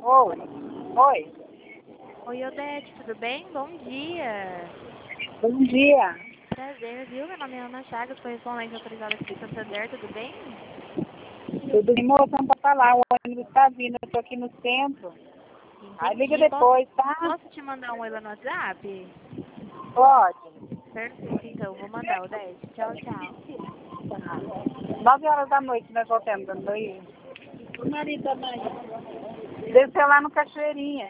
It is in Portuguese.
Oi. Oi. Oi, Odete, tudo bem? Bom dia. Bom dia. Prazer, viu? Meu nome é Ana Chagas, correspondente autorizada aqui de Santander, tudo bem? Tudo bem, moça? Não pode falar. O ônibus está vindo. Eu estou aqui no centro. Aí liga Entendi. depois, tá? Posso te mandar um oi lá no WhatsApp? Pode. Perfeito, então. Vou mandar, Odete. Tchau, tchau. 9 horas da noite nós voltamos. O marido da mãe. Desceu lá no Cachoeirinha.